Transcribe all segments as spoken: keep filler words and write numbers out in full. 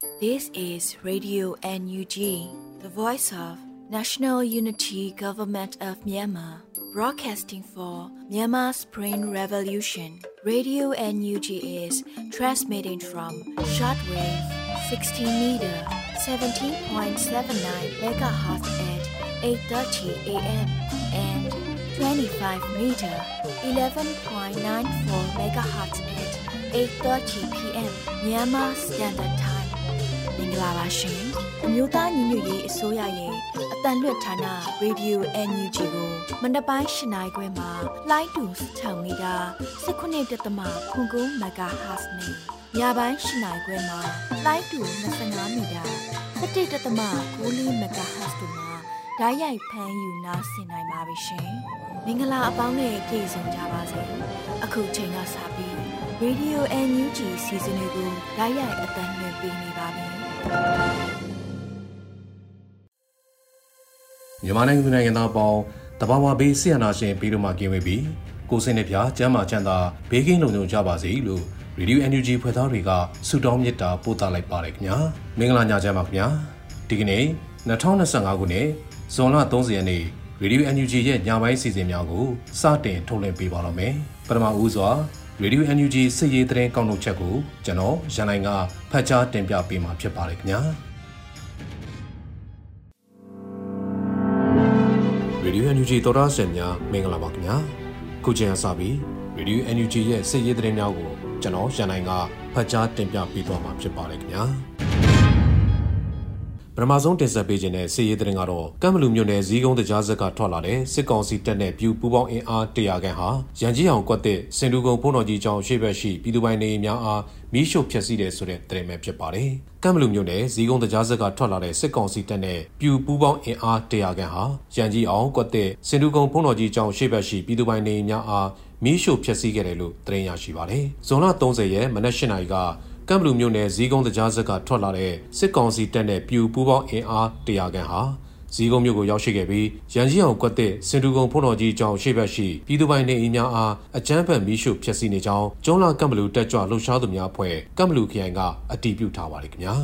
This is Radio N U G, the voice of National Unity Government of Myanmar, broadcasting for Myanmar Spring Revolution. Radio N U G is transmitting from shortwave sixteen meter, seventeen point seven nine megahertz at eight thirty a m and twenty-five meter, eleven point nine four megahertz at eight thirty p m Myanmar Standard Time. မင်္ဂလာပါရှင်အမျိုးသားညီညွတ်ရေးအစိုးရရဲ့အတန်လွတ်ဌာန Radio N U G ကိုမနက်ပိုင်း၈နာရီခွဲမှာလိုင်းတူ၆မီတာ၁၉.၉ MHz နဲ့ညပိုင်း၈နာရီခွဲမှာလိုင်းတူ၂၅မီတာ၁၁.၉၄ MHz တို့မှာဓာတ်ရိုက်ဖမ်းယူနားဆင်နိုင်ပါပြီရှင်မင်္ဂလာအပေါင်းနဲ့ပြည့်စုံကြပါစေအခုချိန်ကစပြီး Radio N U G စီစဉ်တွေကိုဓာတ်ရိုက်အတန်လွှင့်ပေးနေပါပြီမြန်မာနိုင်ငံနိုင်ငံသားပေါင်းတဘာဝဘေးဆီယနာရှင်ပြီးတော့မှကင်းဝေးပြီးကိုစိတ်နှပြကျမ်းမာချမ်းသာဘေးကင်းလုံခြုံကြပါစေလို့ Radio N U G ဖွဲ့သားတွေကဆုတောင်းမေတ္တာပို့သလိုက်ပါတယ်ခင်ဗျာမင်္ဂလာညချမ်းပါခင်ဗျာဒီကနေ့၂၀၂၅ခုနှစ်ဇွန်လ၃၀ရက်နေ့ Radio N U G ရဲ့ညပိုင်းစီစဉ်များကိုစတင်ထုတ်လွှင့်ပေးပါတော့မယ်ပထမဦးစွာRadio N U G စစ်ရေးသတင်းကောက်နှုတ်ချက်ကိုကျွန်တော်ရန်နိုင်ကဖတ်ကြားတင်ပြပေးမှာဖြစ်ပါတယ်ခင်ဗျာ Radio N U G တော်သားဆက်များမင်္ဂလာပါခင်ဗျာခုချိန်အစပြီး Radio N U G ရဲ့စစ်ရေးသတင်းများကိုကျွန်တော်ရန်နိုင်ကဖတ်ကြားတင်ပြပေးသွားမှာဖြစ်ပါတယ်ခင်ဗျာပထမဆုံးတင်ဆက်ပေးခြင်းတဲ့စစ်ရေးသတင်းကတော့ကမ်ဘလူမြို့နယ်ဇီးကုန်းတကြားဆက်ကထွက်လာတဲ့စစ်ကောင်စီတပ်နဲ့ပြူပူပေါင်းအင်အားတရာခန့်ဟာရန်ကြီးအောင်ကွက်တဲ့စင်တူကုန်းဘုံတော်ကြီးကျောင်းရှေ့ဘက်ရှိပြည်သူပိုင်နေအိမ်များအားမီးရှို့ဖျက်ဆီးတယ်ဆိုတဲ့သတင်းပဲဖြစ်ပါတယ်။ကမ်ဘလူမြို့နယ်ဇီးကုန်းတကြားဆက်ကထွက်လာတဲ့စစ်ကောင်စီတပ်နဲ့ပြူပူပေါင်းအင်အားတရာခန့်ဟာရန်ကြီးအောင်ကွက်တဲ့စင်တူကုန်းဘုံတော်ကြီးကျောင်းရှေ့ဘက်ရှိပြည်သူပိုင်နေအိမ်များအားမီးရှို့ဖျက်ဆီးခဲ့တယ်လို့သတင်းရရှိပါတယ်။ဇွန်လ၃၀ရက်မနက်၈နာရီကကမ်ဘလူမြို့နယ်ဇီးကုန်းတကြားဆက်ကထွက်လာတဲ့စစ်ကောင်စီတပ်နဲ့ပြူပူပေါင်းအင်အားတရာခန့်ဟာဇီးကုန်းမြို့ကိုရောက်ရှိခဲ့ပြီးရန်ကြီးအောင်ကွက်တဲ့စင်တူကုန်းဘုံတော်ကြီးကျောင်းရှေ့ဘက်ရှိပြည်သူပိုင်နေအိမ်များအားအကြမ်းဖက်မီးရှို့ဖျက်ဆီးနေကြောင်းကျုံးလာကမ်ဘလူတက်ကြွလှုပ်ရှားသူများအဖွဲ့ကမ်ဘလူခရိုင်ကအတည်ပြုထားပါတယ်ခင်ဗျာ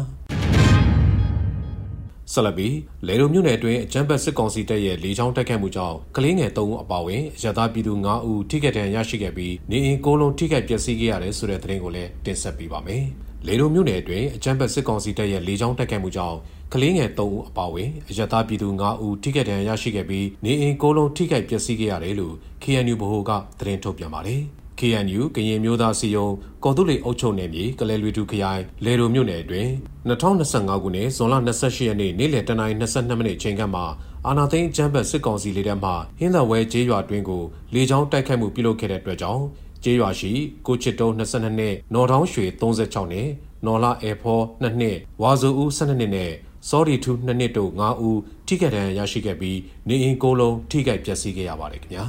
ဆလဘီလေရုံမြို့နယ်အတွင်းအကြမ်းဖက်စစ်ကောင်စီတပ်ရဲ့လေကြောင်းတိုက်ခိုက်မှုကြောင့်ကလေးငယ်၃ဦးအပါအဝင်ရသားပြည်သူ၅ဦးထိခိုက်ဒဏ်ရာရရှိခဲ့ပြီးနေအိမ်၉လုံးထိခိုက်ပျက်စီးခဲ့ရတယ်ဆိုတဲ့သတင်းကိုလည်းတင်ဆက်ပေးပါမယ်။လေရုံမြို့နယ်အတွင်းအကြမ်းဖက်စစ်ကောင်စီတပ်ရဲ့လေကြောင်းတိုက်ခိုက်မှုကြောင့်ကလေးငယ်၃ဦးအပါအဝင်ရသားပြည်သူ၅ဦးထိခိုက်ဒဏ်ရာရရှိခဲ့ပြီးနေအိမ်၉လုံးထိခိုက်ပျက်စီးခဲ့ရတယ်လို့ K N U ဗဟိုကသတင်းထုတ်ပြန်ပါတယ်။ K N U ကရင်မျိုးသားစီယုံကော်တူလီအုပ်ချုပ်နယ်မြေကလဲလွေတူခရိုင်လေရုံမြို့နယ်အတွင်း၂၀၂၅ခုနှစ်ဇွန်လ၂၈ရက်နေ့နေ့လယ်တနာရီ၂၂မိနစ်အချိန်ခန့်မှာအာနာသိန်းကျမ်းပတ်စစ်ကောင်စီလေတပ်မှဟင်းသာဝဲကျေးရွာတွင်ကိုလေကြောင်းတိုက်ခိုက်မှုပြုလုပ်ခဲ့တဲ့အတွက်ကြောင့်ကျေးရွာရှိကိုချစ်တုံး၂၂နှစ်နော်တောင်းရွှေ၃၆နှစ်နော်လာအေဖော၂နှစ်ဝါဇူဦး၁၂နှစ်နဲ့စောဒီထူ၂နှစ်တို့၅ဦးထိခိုက်ဒဏ်ရာရရှိခဲ့ပြီးနေအိမ်၉လုံးထိခိုက်ပျက်စီးခဲ့ရပါတယ်ခင်ဗျာ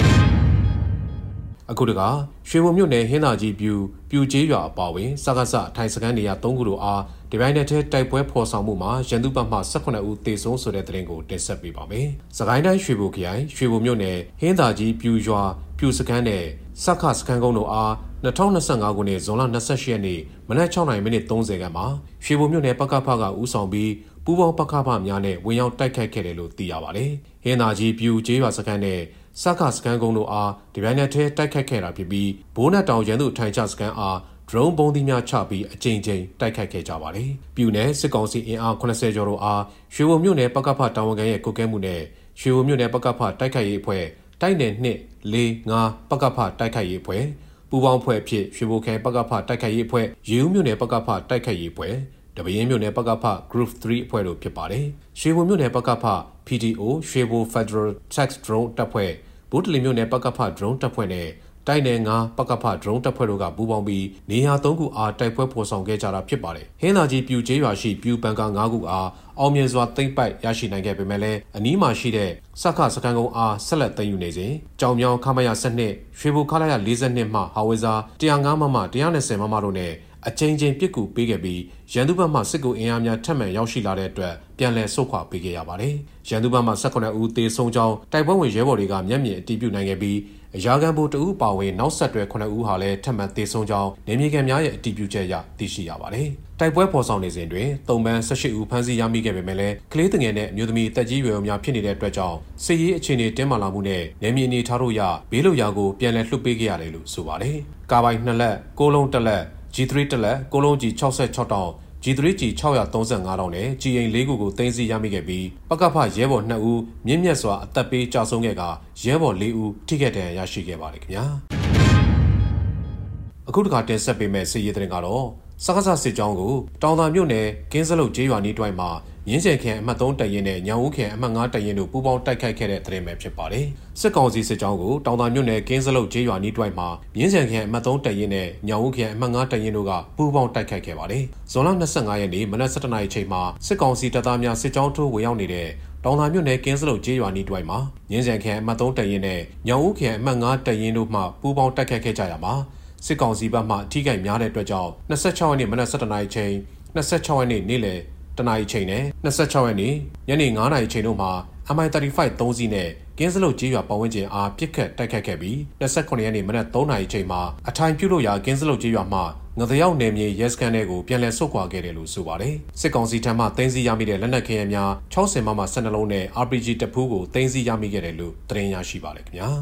အခုတကရွှေဘုံမြို့နယ်ဟင်းသာကြီးပြူပြူကျေးရွာအပါဝင်စကားစအထိုင်စခန်းနေရာ၃ခုတို့အားဒီပိုင်းနဲ့တိုက်ပွဲဖော်ဆောင်မှုမှာရန်သူဘက်မှ၁၈ဦးသေဆုံးဆိုတဲ့သတင်းကိုတင်ဆက်ပေးပါမယ်။စကိုင်းတိုင်းရွှေဘုံခရိုင်ရွှေဘုံမြို့နယ်ဟင်းသာကြီးပြူရွာပြူစခန်းနဲ့စခစခန်းကုန်းတို့အား၂၀၂၅ခုနှစ်ဇွန်လ၂၈ရက်နေ့မနက်၆နာရီမိနစ်၃၀ခန့်မှာရွှေဘုံမြို့နယ်ပကဖကဦးဆောင်ပြီးပူးပေါင်းပကဖများနဲ့ဝင်ရောက်တိုက်ခိုက်ခဲ့တယ်လို့သိရပါတယ်။ဟင်းသာကြီးပြူကျေးရွာစခန်းနဲ့စခစကန်ကုန်းတို့အားဒီပိုင်းနဲ့တိုက်ခိုက်ခဲ့တာဖြစ်ပြီးဘိုးနက်တောင်ရန်သူထိုင်ချစကန်အားဒရုန်းဘုံသီးများချပြီးအကြိမ်ကြိမ်တိုက်ခိုက်ခဲ့ကြပါတယ်။ပြူနယ်စစ်ကောင်စီအင်အား၈၀ကျော်တို့အားရွှေဘုံမြို့နယ်ပကဖတာဝန်ခံရဲ့ကုတ်ကဲမှုနဲ့ရွှေဘုံမြို့နယ်ပကဖတိုက်ခိုက်ရေးအဖွဲ့တိုက်နယ်၂ ၄ ၅ပကဖတိုက်ခိုက်ရေးအဖွဲ့ပူပေါင်းဖွဲ့ဖြစ်ရွှေဘုံခရိုင်ပကဖတိုက်ခိုက်ရေးအဖွဲ့ရေဦးမြို့နယ်ပကဖတိုက်ခိုက်ရေးအဖွဲ့တပင်းမြို့နယ်ပကဖ Group ၃အဖွဲ့တို့ဖြစ်ပါတယ်။ရွှေဘုံမြို့နယ်ပကဖ P D O ရွှေဘုံ Federal Tax Drone တပ်ဖွဲ့ဗုဒ္ဓလီမြို့နယ်ပကဖ drone တပ်ဖွဲ့နဲ့တိုက်နယ်၅ပကဖ drone တပ်ဖွဲ့တို့ကပူးပေါင်းပြီးနေရာ၃ခုအားတိုက်ပွဲဖော်ဆောင်ခဲ့ကြတာဖြစ်ပါတယ်။ဟင်းသာကြီးပြူကျေးရွာရှိပြူပန်ကာ၅ခုအားအောင်မြင်စွာသိမ့်ပိုက်ရရှိနိုင်ခဲ့ပေမဲ့လည်းအနီးမှာရှိတဲ့စခစခန်းကုန်းအားဆက်လက်သိမ်းယူနေစဉ်ကြောင်မြောင်းခမရ၁၂ရွှေဘိုခလာရ၄၂မှဟာဝေဇာ၁၀၅မမ၁၂၀မမတို့နဲ့အချိန်ချင်းပြစ်ကူပေးခဲ့ပြီးရန်သူဘက်မှစစ်ကူအင်အားများထပ်မံရောက်ရှိလာတဲ့အတွက်ပြန်လည်ဆုတ်ခွာပေးခဲ့ရပါတယ်။ရန်သူဘက်မှ၁၈ဦးသေဆုံးကြောင်းတိုက်ပွဲဝင်ရဲဘော်တွေကမျက်မြင်အတည်ပြုနိုင်ခဲ့ပြီးအအရာခံဘူးတဦးပါဝင်နောက်ဆက်တွဲခုနှစ်ဦးဟာလည်းထပ်မံသေဆုံးကြောင်းနေမြေခံများရဲ့အတည်ပြုချက်အရသိရှိရပါတယ်။တိုက်ပွဲပေါ်ဆောင်နေစဉ်တွင်သုံးပန်း၁၈ဦးဖမ်းဆီးရမိခဲ့ပေမဲ့လည်းကလေးငယ်နဲ့အမျိုးသမီးတက်ကြီးရွယ်များဖြစ်နေတဲ့အတွက်ကြောင့်စစ်ရေးအခြေအနေတင်းမာလာမှုနဲ့နေမြေအနေထားတို့ရဘေးလွတ်ရာကိုပြန်လည်လွှတ်ပေးခဲ့ရတယ်လို့ဆိုပါတယ်။ကားပိုင်နှစ်လက်၊ကိုလုံးတစ်လက်၊ G သုံး တစ်လက်၊ကိုလုံးကြီး၆၆တောင်G သုံး G ၆၃၅တောင်နဲ့ G အိမ်၄ခုကိုသိမ်းဆည်းရမိခဲ့ပြီးပကဖရဲဘော်နှစ်ဦးမြင့်မြတ်စွာအသက်ပေးကြဆုံးခဲ့ကရဲဘော်၄ဦးထိခိုက်ဒဏ်ရာရရှိခဲ့ပါတယ်ခင်ဗျာအခုတခါတင်ဆက်ပေးမဲ့စစ်ရေးသတင်းကတော့စကားစားစစ်ကြောင်းကိုတောင်သာမြို့နယ်ကင်းစလုတ်ကျေးရွာနီးတွိုင်းမှာရင်းချယ်ခန်အမှတ်သုံးတပ်ရင်းနဲ့ညောင်ဦးခန်အမှတ်ငါးတပ်ရင်းတို့ပူးပေါင်းတိုက်ခိုက်ခဲ့တဲ့သတင်းပဲဖြစ်ပါတယ်။စစ်ကောင်စီစစ်ကြောင်းကိုတောင်သာမြို့နယ်ကင်းစလုတ်ကျေးရွာနီးတွိုင်းမှာရင်းချယ်ခန်အမှတ်သုံးတပ်ရင်းနဲ့ညောင်ဦးခန်အမှတ်ငါးတပ်ရင်းတို့ကပူးပေါင်းတိုက်ခိုက်ခဲ့ပါတယ်။ဇွန်လ၂၅ရက်နေ့မနက်၁၁နာရီချိန်မှာစစ်ကောင်စီတပ်သားများစစ်ကြောင်းထိုးဝင်ရောက်နေတဲ့တောင်သာမြို့နယ်ကင်းစလုတ်ကျေးရွာနီးတွိုင်းမှာရင်းချယ်ခန်အမှတ်သုံးတပ်ရင်းနဲ့ညောင်ဦးခန်အမှတ်ငါးတပ်ရင်းတို့မှပူးပေါင်းတိုက်ခိုက်ခဲ့ကြရမှာစစ်ကောင်စီဘက်မှထိခိုက်များတဲ့အတွက်ကြောင့်၂၆ရက်နေ့မနက်၁၁နာရီချိန်၂၆ရက်နေ့နေ့လယ်တနာရီချိန်နဲ့၂၆ရက်နေ့ညနေ၅နာရီချိန်တို့မှာ M I သirty-five သုံးစီးနဲ့ကင်းစလုတ်ကျေးရွာပတ်ဝန်းကျင်အားပစ်ခတ်တိုက်ခတ်ခဲ့ပြီး၂၉ရက်နေ့မနက်၃နာရီချိန်မှာအထိုင်ပြုလို့ရာကင်းစလုတ်ကျေးရွာမှငသရောက်နယ်မြေရဲစခန်းတွေကိုပြန်လည်ဆုတ်ခွာခဲ့တယ်လို့ဆိုပါတယ်စစ်ကောင်စီထံမှသိမ်းဆည်းရမိတဲ့လက်နက်ခဲယမ်းများ၆၀မမ၁၂လုံးနဲ့ R P G တဖူးကိုသိမ်းဆည်းရမိခဲ့တယ်လို့သတင်းရရှိပါတယ်ခင်ဗျာ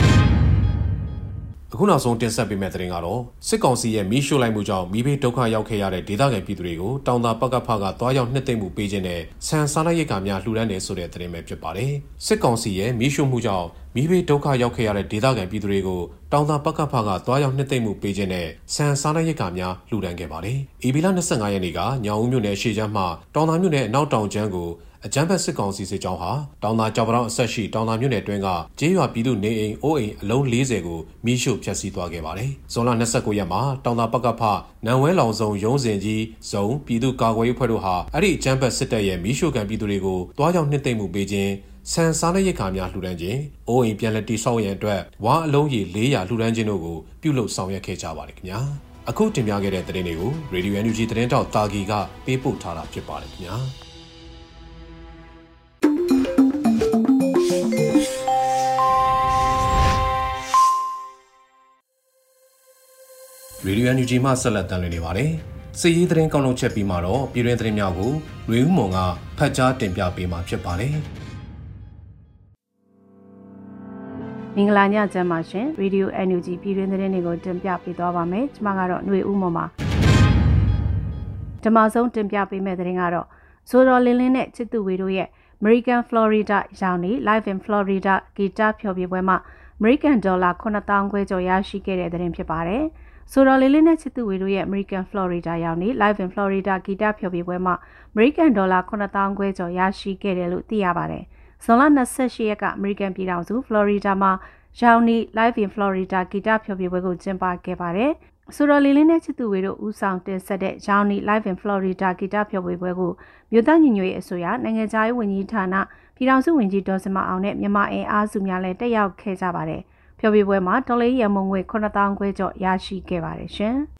အခုနောက်ဆုံးတင်ဆက်ပေးမယ့်သတင်းကတော့စစ်ကောင်စီရဲ့မီးရှို့လိုက်မှုကြောင့်မိဘဒုက္ခရောက်ခဲ့ရတဲ့ဒေသခံပြည်သူတွေကိုတောင်သာပကဖကတွားရောက်နှစ်သိမ့်မှုပေးခြင်းနဲ့ဆန်စားနပ်ရိက္ခာများလှူဒါန်းနေဆိုတဲ့သတင်းပဲဖြစ်ပါတယ်စစ်ကောင်စီရဲ့မီးရှို့မှုကြောင့်မိဘဒုက္ခရောက်ခဲ့ရတဲ့ဒေသခံပြည်သူတွေကိုတောင်သာပကဖကတွားရောက်နှစ်သိမ့်မှုပေးခြင်းနဲ့ဆန်စားနပ်ရိက္ခာများလှူဒါန်းခဲ့ပါတယ်ဧပြီလ၂၅ရက်နေ့ကညောင်ဦးမြို့နယ်ရှေ့ချမ်းမှတောင်သာမြို့နယ်အနောက်တောင်ကျမ်းကိုအကြမ်းဖက်စစ်ကောင်စီစစ်ကြောင်းဟာတောင်သာကြောက်ပတောင်အဆက်ရှိတောင်သာမြို့နယ်တွင်းကကျေးရွာပြည်သူနေအိမ်အိုးအိမ်အလုံး၄၀ကိုမိရှို့ဖျက်ဆီးသွားခဲ့ပါတယ်။ဇွန်လ၂၉ရက်မှာတောင်သာပကဖနံဝဲလောင်စုံရုံးစင်ကြီးဇုံပြည်သူကာကွယ်ရေးဖွဲ့တို့ဟာအဲ့ဒီအကြမ်းဖက်စစ်တပ်ရဲ့မိရှို့ခံပြည်သူတွေကိုတွားရောက်နှစ်သိမ့်မှုပေးခြင်းဆန်စားနပ်ရိက္ခာများလှူဒါန်းခြင်းအိုးအိမ်ပြန်လည်တည်ဆောက်ရန်အတွက်ဝါအလုံးရေ၄ရာလှူဒါန်းခြင်းတို့ကိုပြုလုပ်ဆောင်ရွက်ခဲ့ကြပါတယ်ခင်ဗျာ။အခုတင်ပြခဲ့တဲ့သတင်းတွေကို Radio N U G သတင်းတောက်တာဂီကပေးပို့ထားတာဖြစ်ပါတယ်ခင်ဗျာ။ရေဒီယို N U G မှဆက်လက်တင်ပြနေပါတယ်။စစ်ရေးသတင်းကောက်နှုတ်ချက်ပြီးမှတော့ပြည်တွင်းသတင်းများကိုလွေဦးမွန်ကဖတ်ကြားတင်ပြပေးမှာဖြစ်ပါတယ်။မင်္ဂလာညချမ်းပါရှင်။ Radio N U G ပြည်တွင်းသတင်းတွေကိုတင်ပြပေးသွားပါမယ်။ကျွန်မကတော့လွေဦးမွန်ပါ။ဒီမှာဆုံးတင်ပြပေးမယ့်သတင်းကတော့ဆိုတော်လင်းလင်းနဲ့ချစ်သူဝေတို့ရဲ့ American Florida ရောင်းနေ Live in Florida ဂီတဖျော်ဖြေပွဲမှာ American Dollar ခုနှစ်သောင်းခွဲကျော်ရရှိခဲ့တဲ့သတင်းဖြစ်ပါတယ်။ဆိုတော့လေးလေးနဲ့ချစ်သူဝေတို့ရဲ့ American Florida ရောက်နေ Live in Florida ဂီတဖျော်ဖြေပွဲမှာ American Dollar ခုနှစ်သောင်းခွဲကျော်ရရှိခဲ့တယ်လို့သိရပါတယ်။ဇွန်လ၂၈ရက်က American ပြည်ထောင်စု Florida မှာရောက်နေ Live in Florida ဂီတဖျော်ဖြေပွဲကိုကျင်းပခဲ့ပါတယ်။ဆိုတော့လေးလေးနဲ့ချစ်သူဝေတို့ဦးဆောင်တင်ဆက်တဲ့ရောက်နေ Live in Florida ဂီတဖျော်ဖြေပွဲကိုမြို့သားညီညွတ်ရေးအစိုးရနိုင်ငံခြားရေးဝန်ကြီးဌာနပြည်ထောင်စုဝန်ကြီးဒေါ်စမအောင်နဲ့မြန်မာအင်အားစုများလည်းတက်ရောက်ခဲ့ကြပါတယ်။ဖျော်ဖြေပွဲမှာတော်လေးရမုံငွေခုနှစ်သောင်းခွဲကျော်ရရှိခဲ့ပါတယ်ရှင်။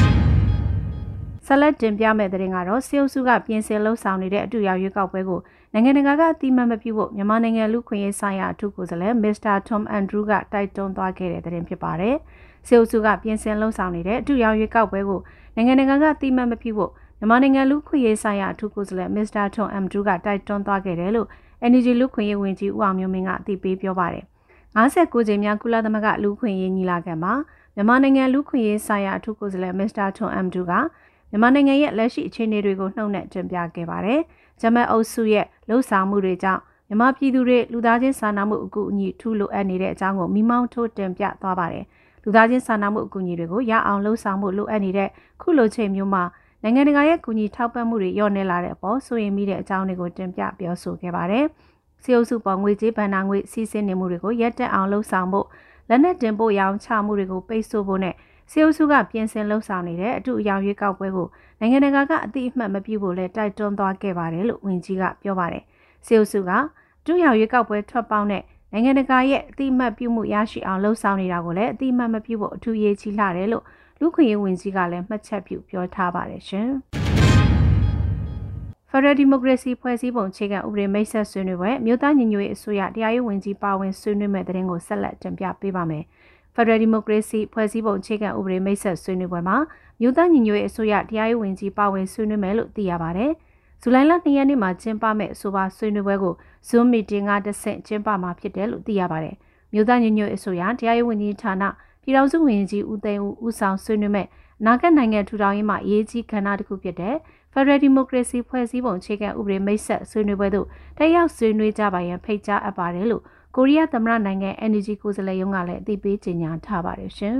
ဆက်လက်တင်ပြမယ့်သတင်းကတော့စေအုပ်စုကပြင်ဆင်လှုပ်ဆောင်နေတဲ့အတူရောက်ရွေးကောက်ပွဲကိုနိုင်ငံတကာကအတိမတ်မပြုဖို့မြန်မာနိုင်ငံလူခွင့်ရေးဆိုင်ရာအထူးကိုယ်စားလှယ် Mister Tom Andrew ကတိုက်တွန်းသွားခဲ့တဲ့သတင်းဖြစ်ပါတယ်။စေအုပ်စုကပြင်ဆင်လှုပ်ဆောင်နေတဲ့အတူရောက်ရွေးကောက်ပွဲကိုနိုင်ငံတကာကအတိမတ်မပြုဖို့မြန်မာနိုင်ငံလူခွင့်ရေးဆိုင်ရာအထူးကိုယ်စားလှယ် Mister Tom Andrew ကတိုက်တွန်းသွားခဲ့တယ်လို့ N U G လူခွင့်ရေးဝန်ကြီးဦးအောင်မျိုးမင်းကအသိပေးပြောပါတယ်။၅၉ကြိမ်မြောက်ကုလသမဂ္ဂလူခွင့်ရေးညီလာခံမှာမြန်မာနိုင်ငံလူခွင့်ရေးဆိုင်ရာအထူးကိုယ်စားလှယ် Mister Tom Andrew ကမြန်မာနိုင်ငံရဲ့လက်ရှိအခြေအနေတွေကိုနှုတ်နဲ့တင်ပြခဲ့ပါတယ်။ဂျမတ်အုပ်စုရဲ့လှုပ်ဆောင်မှုတွေကြောင့်မြန်မာပြည်သူတွေလူသားချင်းစာနာမှုအကူအညီထူလိုအပ်နေတဲ့အကြောင်းကိုမိမောင်းထိုးတင်ပြသွားပါတယ်။လူသားချင်းစာနာမှုအကူအညီတွေကိုရအောင်လှုပ်ဆောင်မှုလိုအပ်နေတဲ့ခုလိုချိန်မျိုးမှာနိုင်ငံတကာရဲ့ကူညီထောက်ပံ့မှုတွေလျော့နေလာတဲ့အပေါ်စိုးရိမ်မိတဲ့အကြောင်းတွေကိုတင်ပြပြောဆိုခဲ့ပါတယ်။စီအုပ်စုပေါ်ငွေကြေးဗန်နာငွေစီးဆင်းနေမှုတွေကိုရပ်တန့်အောင်လှုပ်ဆောင်ဖို့လက်နက်တင်ပို့ရောင်းချမှုတွေကိုပိတ်ဆို့ဖို့နဲ့စီအုပ်စုကပြင်ဆင်လှုပ်ဆောင်နေတဲ့အတူအယောင်ရွေးကောက်ပွဲကိုနိုင်ငံတကာကအတိအမှတ်မပြုဖို့လဲတိုက်တွန်းသွားခဲ့ပါတယ်လို့ဝန်ကြီးကပြောပါတယ်။စီအုပ်စုကအတူအယောင်ရွေးကောက်ပွဲထွက်ပေါက်နဲ့နိုင်ငံတကာရဲ့အတိအမှတ်ပြုမှုရရှိအောင်လှုပ်ဆောင်နေတာကိုလည်းအတိအမှတ်မပြုဖို့အထူးရေးကြီးလာတယ်လို့လူခွင့်ရေးဝန်ကြီးကလည်းမှတ်ချက်ပြုပြောထားပါတယ်ရှင်။ Federal Democracy ဖွဲ့စည်းပုံအခြေခံဥပဒေမိတ်ဆက်ဆွေးနွေးပွဲမြို့သားညီညွတ်ရေးအစိုးရတရားရေးဝန်ကြီးပါဝင်ဆွေးနွေးမဲ့တဲ့တင်ကိုဆက်လက်တင်ပြပေးပါမယ်။ Federal Democracy ဖွဲ့စည်းပုံအခြေခံဥပဒေမိတ်ဆက်ဆွေးနွေးပွဲမှာမြို့သားညီညွတ်ရေးအစိုးရတရားရေးဝန်ကြီးပါဝင်ဆွေးနွေးမယ်လို့သိရပါတယ်။ဇူလိုင်လ၂ရက်နေ့မှာကျင်းပမဲ့အဆိုပါဆွေးနွေးပွဲကို Zoom meeting ကတဆင့်ကျင်းပမှာဖြစ်တယ်လို့သိရပါတယ်။မြို့သားညီညွတ်ရေးအစိုးရတရားရေးဝန်ကြီးဌာနပြည်ထောင်စုဝန်ကြီးဦးသိန်းဦးဦးဆောင်ဆွေးနွေးမဲ့နာဂတ်နိုင်ငံထူထောင်ရေးမှာအရေးကြီးကဏ္ဍတစ်ခုဖြစ်တဲ့ Federal Democracy ဖွဲ့စည်းပုံအခြေခံဥပဒေမိတ်ဆက်ဆွေးနွေးပွဲသို့တက်ရောက်ဆွေးနွေးကြပါရန်ဖိတ်ကြားအပ်ပါတယ်လို့ကိုရီးယားသမ္မတနိုင်ငံ N U G ကိုယ်စားလှယ်ရုံးကလည်းအသိပေးကြေညာထားပါတယ်ရှင်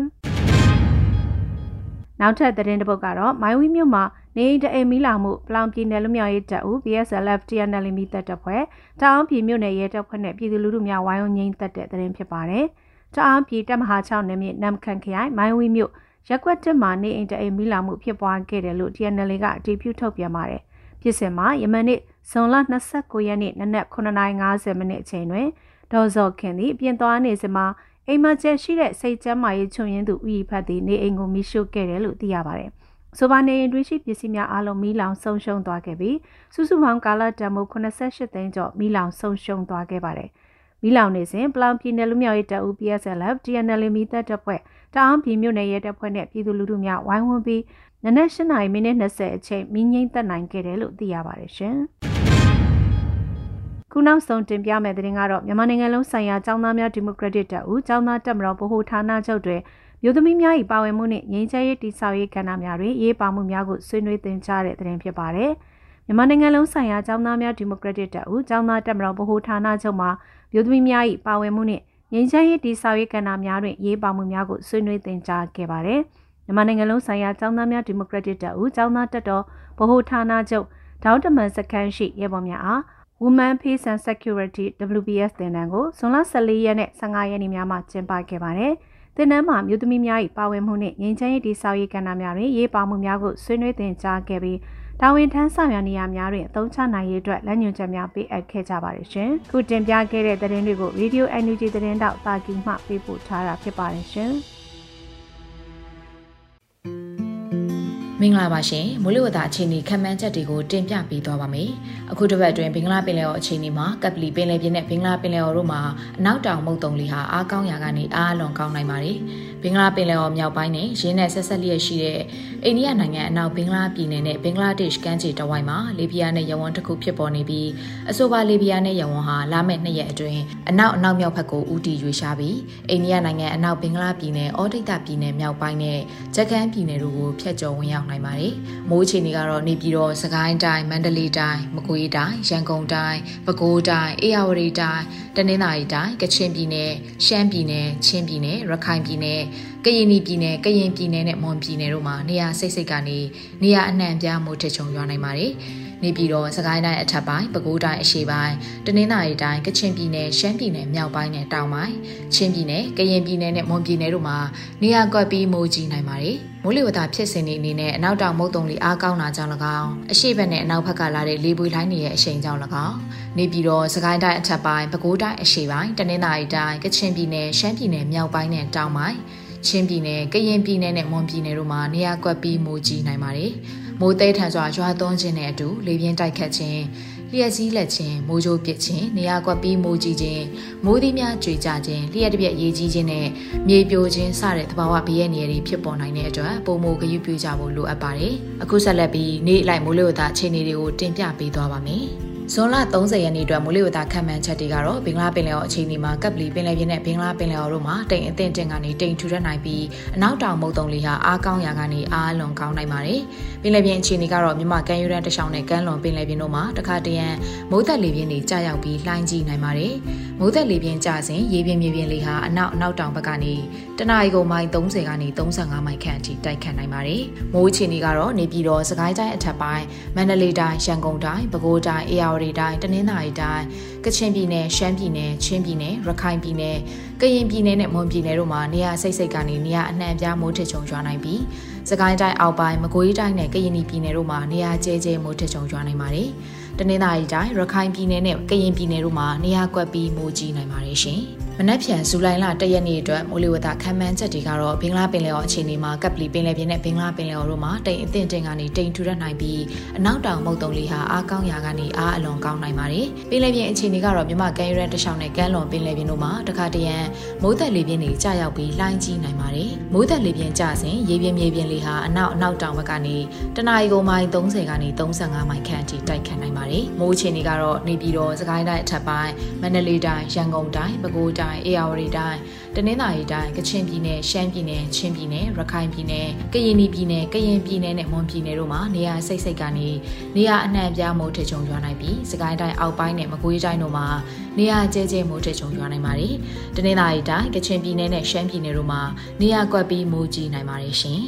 ။နောက်ထပ်သတင်းတစ်ပုဒ်ကတော့မိုင်းဝီမြို့မှာနေအိမ်တအိမ်မီးလောင်မှုပလောင်ပြည်နယ်လူမျိုးရေးတပ်ဦး B S L F T N L မီတပ်တပ်ဖွဲ့တအောင်းပြည်မြို့နယ်ရဲတပ်ဖွဲ့နဲ့ပြည်သူလူထုများဝိုင်းဝန်းငြိမ်းသက်တဲ့သတင်းဖြစ်ပါတယ်။တအောင်းပြည်တပ်မဟာ၆နယ်မြေနမ်ခန်ခရိုင်မိုင်းဝီမြို့ရက်ကွက်တက်မှာနေအိမ်တအိမ်မီးလောင်မှုဖြစ်ပွားခဲ့တယ်လို့ T N L ကအတည်ပြုထုတ်ပြန်ပါတယ်။ဖြစ်စဉ်မှာယမန်နေ့ဇွန်လ၂၉ရက်နေ့နနက်ခုနှစ်နာရီ၅၀မိနစ်အချိန်တွင်ဒေါ်ဇော်ခင်သည်ပြင်သွားနေစဉ်မှာအိမ်မကျက်ရှိတဲ့စိတ်ကျမ်းမာရေးချွန်ရင်းသူဦးရီဖတ်သည်နေအိမ်ကိုမီးရှို့ခဲ့တယ်လို့သိရပါတယ်။ဆိုပါနေအိမ်တွင်ရှိပစ္စည်းများအလုံးမီးလောင်ဆုံးရှုံးသွားခဲ့ပြီးစုစုပေါင်းကာလတန်ဖိုး၈၈သိန်းကျော်မီးလောင်ဆုံးရှုံးသွားခဲ့ပါတယ်။မီးလောင်နေစဉ်ပလောင်ပြည်နယ်လူမျိုးရေးတပ်ဦး P S L F T N L မီတပ်တပ်ဖွဲ့တအောင်းပြည်မြို့နယ်ရဲတပ်ဖွဲ့နဲ့ပြည်သူလူထုများဝိုင်းဝန်းပြီးနနက်၈နာရီမိနစ်၂၀အချိန်မီးငြိမ်းသက်နိုင်ခဲ့တယ်လို့သိရပါတယ်ရှင်။ခုနောက်ဆုံးတင်ပြမယ့်သတင်းကတော့မြန်မာနိုင်ငံလုံးဆိုင်ရာចောင်းသားများဒီမိုကရက်တစ်တပ်ဦးចောင်းသားတပ်မတော်ဗဟိုဌာနချုပ်တွင်မြို့သမီးများ၏ပါဝင်မှုနှင့်ငြိမ်းချမ်းရေးတည်ဆောက်ရေးကဏ္ဍများတွင်ရေးပါမှုများကိုဆွေးနွေးသင်ကြားတဲ့သတင်းဖြစ်ပါတယ်။မြန်မာနိုင်ငံလုံးဆိုင်ရာចောင်းသားများဒီမိုကရက်တစ်တပ်ဦးចောင်းသားတပ်မတော်ဗဟိုဌာနချုပ်မှာမြို့သမီးများ၏ပါဝင်မှုနှင့်ငြိမ်းချမ်းရေးတည်ဆောက်ရေးကဏ္ဍများတွင်ရေးပါမှုများကိုဆွေးနွေးသင်ကြားခဲ့ပါတယ်။မြန်မာနိုင်ငံလုံးဆိုင်ရာចောင်းသားများဒီမိုကရက်တစ်တပ်ဦးចောင်းသားတပ်တော်ဗဟိုဌာနချုပ်ဒေါက်တာမန်စခန်းရှိရဲဘော်များအား Women Peace and Security W P S တင်နန်းကိုဇွန်လ၁၄ရက်နဲ့၁၅ရက်နေ့များမှာကျင်းပခဲ့ပါတယ်။တင်နန်းမှာမြို့သမီးများ၏ပါဝင်မှုနှင့်ငြိမ်းချမ်းရေးတည်ဆောက်ရေးကဏ္ဍများတွင်ရေးပါမှုများကိုဆွေးနွေးသင်ကြားခဲ့ပြီးတာဝန်ထမ်းဆောင်ရာနေရာများတွင်အသုံးချနိုင်ရေးအတွက်လက်ညွှန်ချက်များပေးအပ်ခဲ့ကြပါတယ်ရှင်။ခုတင်ပြခဲ့တဲ့သတင်းတွေကို Radio N U G သတင်းတောက်တာကီမှပေးပို့ထားတာဖြစ်ပါတယ်ရှင်။မင်္ဂလာပါရှင်မိုးလေဝသအခြေအနေခန့်မှန်းချက်တွေကိုတင်ပြပေးသွားပါမယ်။အခုတစ်ပတ်အတွင်းဘင်္ဂလားပင်လယ်အော်အခြေအနေမှာကပ်ပလီပင်လယ်ပြင်နဲ့ဘင်္ဂလားပင်လယ်အော်တို့မှာအနောက်တောင်မုတ်တုံလီဟာအားကောင်းရာကနေအားအလွန်ကောင်းနိုင်ပါတယ်။ဘင်္ဂလားပင်လယ်အော်မြောက်ပိုင်းနဲ့ရင်းနဲ့ဆက်ဆက်လျက်ရှိတဲ့အိန္ဒိယနိုင်ငံအနောက်ဘင်္ဂလားပြည်နယ်နဲ့ဘင်္ဂလားဒေ့ရှ်ကမ်းခြေတဝိုက်မှာလေပြင်းနဲ့ရဝန်းတစ်ခုဖြစ်ပေါ်နေပြီးအဆိုပါလေပြင်းနဲ့ရဝန်းဟာလာမယ့်နှစ်ရက်အတွင်းအနောက်အနောက်မြောက်ဘက်ကိုဦးတည်ရွေ့ရှားပြီးအိန္ဒိယနိုင်ငံအနောက်ဘင်္ဂလားပြည်နယ်ဩဒိတပြည်နယ်မြောက်ပိုင်းနဲ့ဂျက်ကမ်းပြည်နယ်တို့ကိုဖျက်ကျော်ဝင်ရောက်နိုင်ပါတယ်။မိုးအခြေအနေကတော့နေပြည်တော်စကိုင်းတိုင်းမန္တလေးတိုင်းမကွေးတိုင်းရန်ကုန်တိုင်းပဲခူးတိုင်းအေရဝတီတိုင်းတနင်္သာရီတိုင်းကချင်ပြည်နယ်ရှမ်းပြည်နယ်ချင်းပြည်နယ်ရခိုင်ပြည်နယ်ကရင်ပြည်နယ်ကရင်ပြည်နယ်နဲ့မွန်ပြည်နယ်တို့မှာနေရာစိတ်စိတ်ကနေနေရာအနှံ့အပြားမိုးထချုံရွာနိုင်ပါတယ်။နေပြည်တော်စကိုင်းတိုင်းအထက်ပိုင်းပဲခူးတိုင်းအရှေ့ပိုင်းတနင်္သာရီတိုင်းကချင်ပြည်နယ်ရှမ်းပြည်နယ်မြောက်ပိုင်းနဲ့တောင်ပိုင်းချင်းပြည်နယ်ကရင်ပြည်နယ်နဲ့မွန်ပြည်နယ်တို့မှာနေရာကွက်ပြီးမိုးကြီးနိုင်ပါတယ်။မိုးလေဝသဖြစ်စဉ်တွေအနေနဲ့အနောက်တောင်မုတ်တုံလီအားကောင်းလာကြောင်း၎င်းအရှေ့ဘက်နဲ့အနောက်ဘက်ကလာတဲ့လေပွေလိုင်းတွေရဲ့အရှိန်ကြောင့်၎င်းနေပြည်တော်စကိုင်းတိုင်းအထက်ပိုင်းပဲခူးတိုင်းအရှေ့ပိုင်းတနင်္သာရီတိုင်းကချင်ပြည်နယ်ရှမ်းပြည်နယ်မြောက်ပိုင်းနဲ့တောင်ပိုင်းချင်းပြည်နယ်ကရင်ပြည်နယ်နဲ့မွန်ပြည်နယ်တို့မှာနေရာကွက်ပြီးမိုးကြီးနိုင်ပါတယ်။မိုးသေးထန်စွာရွာသွန်းခြင်းနဲ့အတူလေပြင်းတိုက်ခတ်ခြင်းလျှက်စည်းလက်ခြင်းမိုးကြိုးပစ်ခြင်းနေရာကွက်ပြီးမိုးကြီးခြင်းမိုးသီးများကြွေကြခြင်းလျှက်တစ်ပြက်ရေကြီးခြင်းနဲ့မြေပြိုခြင်းစတဲ့သဘာဝဘေးရန်တွေဖြစ်ပေါ်နိုင်တဲ့အတွက်ပုံမိုးဂရုပြုကြဖို့လိုအပ်ပါတယ်။အခုဆက်လက်ပြီးနေ့လိုက်မိုးလေဝသအခြေအနေတွေကိုတင်ပြပေးသွားပါမယ်။ဇွန်လ၃၀ရက်နေ့အတွက်မိုးလေဝသခန့်မှန်းချက်တွေကတော့ဘင်္ဂလားပင်လယ်အော်အခြေအနေမှာကပ်ပလီပင်လယ်ပြင်နဲ့ဘင်္ဂလားပင်လယ်အော်တို့မှာတိမ်အထင်တင်ကနေတိမ်ထူထပ်နိုင်ပြီးအနောက်တောင်မုတ်တုံလီဟာအားကောင်းရာကနေအားလွန်ကောင်းနိုင်ပါတယ်။ပင်လယ်ပြင်အခြေအနေကတော့မြန်မာကမ်းရိုးတန်းတစ်လျှောက်နဲ့ကမ်းလွန်ပင်လယ်ပြင်တို့မှာတခါတရံမိုးသက်လေပြင်းတွေကြာရောက်ပြီးလှိုင်းကြီးနိုင်ပါတယ်။မိုးသက်လေပြင်းကျစဉ်ရေပြင်မြေပြင်လေဟာအနောက်အနောက်တောင်ဘက်ကနေတနအီကိုမိုင်၃၀ကနေ၃၅မိုင်ခန့်အထိတိုက်ခတ်နိုင်ပါတယ်။မိုးအခြေအနေကတော့နေပြည်တော်စကိုင်းတိုင်းအထက်ပိုင်းမန္တလေးတိုင်းရန်ကုန်တိုင်းပဲခူးတိုင်းအေရဝတီတိုင်းတနင်္သာရီတိုင်းကချင်ပြည်နယ်ရှမ်းပြည်နယ်ချင်းပြည်နယ်ရခိုင်ပြည်နယ်ကရင်ပြည်နယ်နဲ့မွန်ပြည်နယ်တို့မှာနေရာစိတ်စိတ်ကနေနေရာအနှံ့အပြားမိုးထချုံရွာနိုင်ပြီးစကိုင်းတိုင်းအောက်ပိုင်းမကွေးတိုင်းနဲ့ကရင်ပြည်နယ်တို့မှာနေရာကျဲကျဲမိုးထချုံရွာနိုင်ပါတယ်။တနင်္သာရီတိုင်းရခိုင်ပြည်နယ်နဲ့ကရင်ပြည်နယ်တို့မှာနေရာကွက်ပြီးမိုးကြီးနိုင်ပါတယ်ရှင်။မနက်ဖြန်ဇူလိုင်လတရက်နေ့အတွက်မိုးလေဝသခန့်မှန်းချက်တွေကတော့ဘင်္ဂလားပင်လယ်အော်အခြေအနေမှာကပ်ပလီပင်လယ်ပြင်နဲ့ဘင်္ဂလားပင်လယ်အော်တို့မှာတိမ်အထင်တင်ကနေတိမ်ထူထပ်နိုင်ပြီးအနောက်တောင်မုတ်တုံလေဟာအားကောင်းရာကနေအားအလွန်ကောင်းနိုင်ပါတယ်ပင်လယ်ပြင်အခြေအနေကတော့မြန်မာကမ်းရိုးတန်းတစ်လျှောက်နဲ့ကမ်းလွန်ပင်လယ်ပြင်တို့မှာတခါတရံမိုးသက်လေပြင်းတွေကျရောက်ပြီးလှိုင်းကြီးနိုင်ပါတယ်မိုးသက်လေပြင်းကျစဉ်ရေပြင်းမြေပြင်းလေဟာအနောက်အနောက်တောင်ဘက်ကနေတနအီကိုမိုင်သုံးဆယ်ကနေသုံးဆယ့်ငါးမိုင်ခန့်အထိတိုက်ခတ်နိုင်ပါတယ်မိုးအခြေအနေကတော့နေပြည်တော်စကိုင်းတိုင်းအထက်ပိုင်းမန္တလေးတိုင်းရန်ကုန်တိုင်းပဲခူးတိုင်းအေရဝတီတိုင်းတနင်္သာရီတိုင်းကချင်ပြည်နယ်ရှမ်းပြည်နယ်ချင်းပြည်နယ်ရခိုင်ပြည်နယ်ကရင်ပြည်နယ်ကရင်ပြည်နယ်နဲ့မွန်ပြည်နယ်တို့မှာနေရာစိတ်စိတ်ကနေနေရာအနှံ့ပြားမိုးထချုံရွာနိုင်ပြီးစကိုင်းတိုင်းအောက်ပိုင်းနဲ့မကွေးတိုင်းတို့မှာနေရာကျဲကျဲမိုးထချုံရွာနိုင်ပါတယ်တနင်္သာရီတိုင်းကချင်ပြည်နယ်နဲ့ရှမ်းပြည်နယ်တို့မှာနေရာကွက်ပြီးမိုးကြီးနိုင်ပါတယ်ရှင်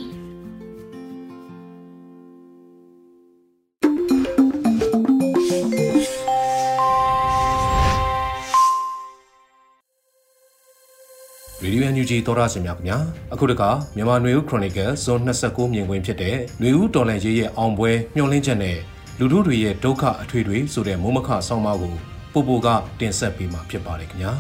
ရေဒီယို အန် ယူ ဂျီ သောရရှင်များခင်ဗျာအခုတခါမြန်မာနွေဦးခရိုနီကယ်ဇွန်နှစ်၉မြင်ကွင်းဖြစ်တဲ့နွေဦးတော်လှန်ရေးရဲ့အောင်ပွဲမျှော်လင့်ချက်နဲ့လူထုတွေရဲ့ဒုက္ခအထွေထွေဆိုတဲ့မိုးမခဆောင်းပါးကိုပို့ပို့ကတင်ဆက်ပေးမှာဖြစ်ပါတယ်ခင်ဗျာ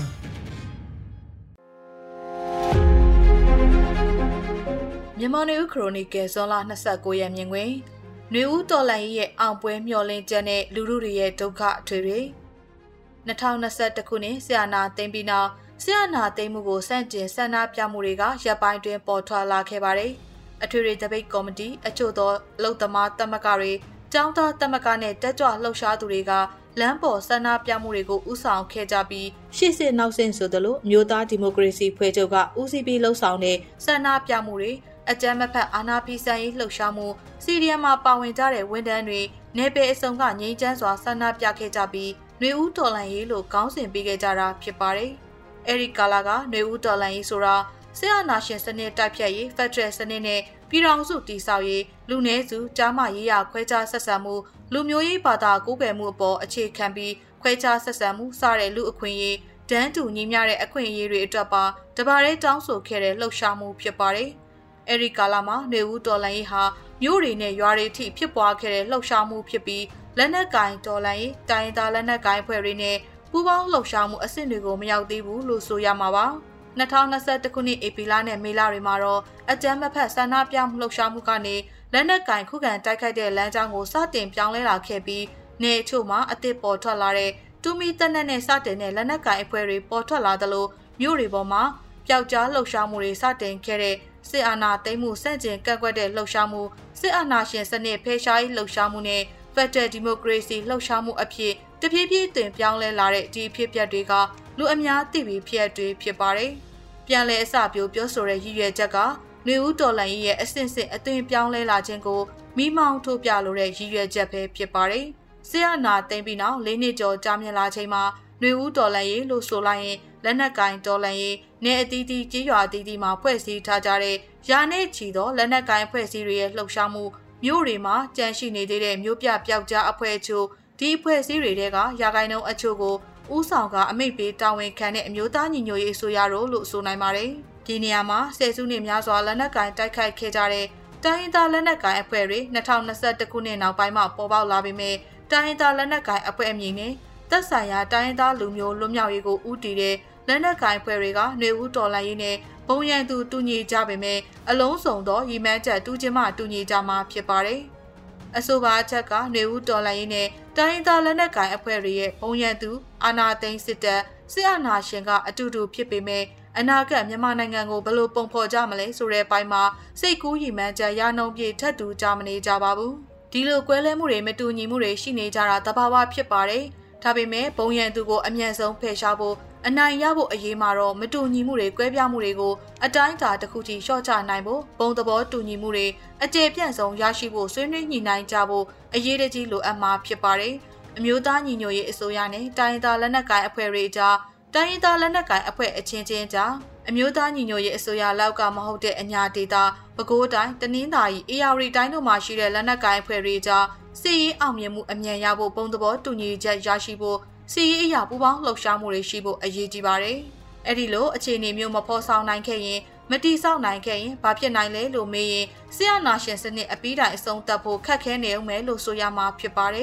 မြန်မာနွေဦးခရိုနီကယ်ဇွန်လနှစ်၉ရက်မြင်ကွင်းနွေဦးတော်လှန်ရေးရဲ့အောင်ပွဲမျှော်လင့်ချက်နဲ့လူထုတွေရဲ့ဒုက္ခအထွေထွေ၂၀၂၁ခုနှစ်ဆရာနာသိမ်းပြီးနောက်ဆရာနာသိမ်းမှုကိုစန့်ကျင်ဆန္ဒပြမှုတွေကရပ်ပိုင်းတွင်ပေါ်ထွက်လာခဲ့ပါတယ်။အထွေထွေတပိတ်ကော်မတီအချို့သောအလုသမားသမဂ္ဂတွေကျောင်းသားသမဂ္ဂနဲ့တက်ကြွလှုပ်ရှားသူတွေကလမ်းပေါ်ဆန္ဒပြမှုတွေကိုဥဆောင်ခဲ့ကြပြီးရှေ့စစ်နောက်ဆင့်ဆိုသလိုမျိုးသားဒီမိုကရေစီဖွဲ့ချုပ်ကဦးစီးပြီးလှုပ်ဆောင်တဲ့ဆန္ဒပြမှုတွေအကြမ်းမဖက်အာဏာဖီဆန်ရေးလှုပ်ရှားမှုစီဒီအမ်မှာပါဝင်ကြတဲ့ဝန်ထမ်းတွေနေပယ်အစုံကငြိမ်းချမ်းစွာဆန္ဒပြခဲ့ကြပြီးနွေဦးတော်လှန်ရေးလို့ခေါင်းစဉ်ပေးခဲ့ကြတာဖြစ်ပါတယ်။အဲဒီကာလကနွေဦးတော်လှန်ရေးဆိုတာဆရာနာရှင်စနစ်တိုက်ဖြတ်ရေးဖက်ဒရယ်စနစ်နဲ့ပြည်ထောင်စုတည်ဆောက်ရေးလူနည်းစုကြားမရေးရခွဲခြားဆက်ဆံမှုလူမျိုးရေးဘာသာကိုးကွယ်မှုအပေါ်အခြေခံပြီးခွဲခြားဆက်ဆံမှုစတဲ့လူအခွင့်အရေးတန်းတူညီမျှတဲ့အခွင့်အရေးတွေအတွက်ပါတပါးရဲတောင်းဆိုခဲ့တဲ့လှုပ်ရှားမှုဖြစ်ပါတယ်။အဲဒီကာလမှာနွေဦးတော်လှန်ရေးဟာမြို့တွေနဲ့ရွာတွေထိဖြစ်ပွားခဲ့တဲ့လှုပ်ရှားမှုဖြစ်ပြီးလက်နက်ကင်တော်လှန်ရေးတိုင်းသားလက်နက်ကင်ဖွဲ့တွေနဲ့ပူးပေါင်းလှုပ်ရှားမှုအဆင့်တွေကိုမရောက်သေးဘူးလို့ဆိုရမှာပါ၂၀၂၁ခုနှစ်ဧပြီလနဲ့မေလတွေမှာတော့အကြမ်းမဖက်ဆန္ဒပြမှုလှုပ်ရှားမှုကနေလက်နက်ကင်ခုခံတိုက်ခိုက်တဲ့လမ်းကြောင်းကိုစတင်ပြောင်းလဲလာခဲ့ပြီးနေအချို့မှာအသစ်ပေါ်ထွက်လာတဲ့တူမီတက်နက်နဲ့စတင်တဲ့လက်နက်ကင်အဖွဲ့တွေပေါ်ထွက်လာသလိုမြို့တွေပေါ်မှာပျောက်ကြားလှုပ်ရှားမှုတွေစတင်ခဲ့တဲ့စစ်အာဏာသိမ်းမှုစန့်ကျင်ကန့်ကွက်တဲ့လှုပ်ရှားမှုစစ်အာဏာရှင်စနစ်ဖယ်ရှားရေးလှုပ်ရှားမှုနဲ့ဖက်ဒရယ်ဒီမိုကရေစီလှုပ်ရှားမှုအဖြစ်တဖြည်းဖြည်းတွင်ပြောင်းလဲလာတဲ့ဒီဖြစ်ပျက်တွေကလူအများသိပြီးဖြစ်တွေဖြစ်ပါတယ်။ပြန်လည်အစပြုပြောဆိုတဲ့ရည်ရွယ်ချက်ကနွေဦးတော်လှန်ရေးရဲ့အဆင့်ဆင့်အသွင်ပြောင်းလဲလာခြင်းကိုမိမောင်းထုတ်ပြလိုတဲ့ရည်ရွယ်ချက်ပဲဖြစ်ပါတယ်။ဆရာနာသိမ်းပြီးနောက်လေးနှစ်ကျော်ကြာမြင့်လာချိန်မှာနွေဦးတော်လှန်ရေးလို့ဆိုလိုက်ရင်လက်နက်ကင်တော်လှန်ရေးနဲ့အသီးသီးကြေးရွာအသီးသီးမှာဖွဲ့စည်းထားကြတဲ့ရာနဲ့ချီသောလက်နက်ကင်ဖွဲ့စည်းတွေရဲ့လှုပ်ရှားမှုမြို့တွေမှာကြန့်ရှိနေသေးတဲ့မြို့ပြပျောက်ကြားအဖွဲ့အချို့ဒီအဖွဲ့အစည်းတွေကရာဂိုင်နှုန်းအချို့ကိုဥဆောင်ကအမိတ်ပေးတာဝန်ခံတဲ့အမျိုးသားညီညွတ်ရေးအစိုးရတို့လို့ဆိုနိုင်ပါတယ်။ဒီနေရာမှာဆယ်စုနှစ်များစွာလက်နက်ကင်တိုက်ခိုက်ခဲ့ကြတဲ့တိုင်းရင်းသားလက်နက်ကင်အဖွဲ့တွေ၂၀၂၁ခုနှစ်နောက်ပိုင်းမှာပေါ်ပေါက်လာပေမဲ့တိုင်းရင်းသားလက်နက်ကင်အဖွဲ့အမည်နဲ့သက်ဆိုင်ရာတိုင်းရင်းသားလူမျိုးလွတ်မြောက်ရေးကိုဦးတည်တဲ့လက်နက်ကင်အဖွဲ့တွေကຫນွေဦးတော်လှန်ရေးနဲ့ဘုံရန်သူတူညီကြပေမဲ့အလုံးစုံသောရည်မှန်းချက်တူးချင်းမှတူညီကြမှာဖြစ်ပါတယ်။အဆိုပါအချက်ကຫນွေဦးတော်လှန်ရေးနဲ့တိုင်းရင်းသားလက်နက်ကိုင်အဖွဲ့တွေရဲ့ဘုံရန်သူအာဏာသိမ်းစစ်တပ်စစ်အာဏာရှင်ကအတူတူဖြစ်ပေမဲ့အနာဂတ်မြန်မာနိုင်ငံကိုဘယ်လိုပုံဖော်ကြမလဲဆိုတဲ့ပိုင်းမှာစိတ်ကူးရည်မှန်းချက်ရနှုံပြည့်ထပ်တူကြမနေကြပါဘူး။ဒီလိုကွဲလဲမှုတွေမတူညီမှုတွေရှိနေကြတာသဘာဝဖြစ်ပါတယ်။ဒါပေမဲ့ဘုံရန်သူကိုအမြန်ဆုံးဖယ်ရှားဖို့အနိုင်ရဖို့အရေးမှာတော့မတူညီမှုတွေကွဲပြားမှုတွေကိုအတိုင်းအတာတစ်ခုထိလျှော့ချနိုင်ဖို့ဘုံသဘောတူညီမှုတွေအကျေပြန့်ဆုံးရရှိဖို့ဆွေးနွေးညှိနှိုင်းကြဖို့အရေးတကြီးလိုအပ်မှာဖြစ်ပါတယ်။အမျိုးသားညီညွတ်ရေးအစိုးရနဲ့တိုင်းရင်းသားလက်နက်ကိုင်အဖွဲ့တွေကြားတိုင်းရင်းသားလက်နက်ကိုင်အဖွဲ့အချင်းချင်းကြားအမျိုးသားညီညွတ်ရေးအစိုးရလောက်ကမဟုတ်တဲ့အညာဒေသပဲခူးတိုင်းတနင်္သာရီအေရဝတီတိုင်းတို့မှာရှိတဲ့လက်နက်ကိုင်အဖွဲ့တွေကြားစစ်ရေးအောင်မြင်မှုအမြန်ရဖို့ဘုံသဘောတူညီချက်ရရှိဖို့စီရေးအရာပူပေါင်းလှုပ်ရှားမှုတွေရှိဖို့အရေးကြီးပါတယ်။အဲ့ဒီလိုအခြေအနေမျိုးမဖော်ဆောင်နိုင်ခဲ့ရင်မတိဆောက်နိုင်ခဲ့ရင်ဘာဖြစ်နိုင်လဲလို့မေးရင်ဆရာနာရှင်စနစ်အပီးတိုင်အဆုံးသတ်ဖို့ခက်ခဲနေအောင်မယ်လို့ဆိုရမှာဖြစ်ပါတယ်။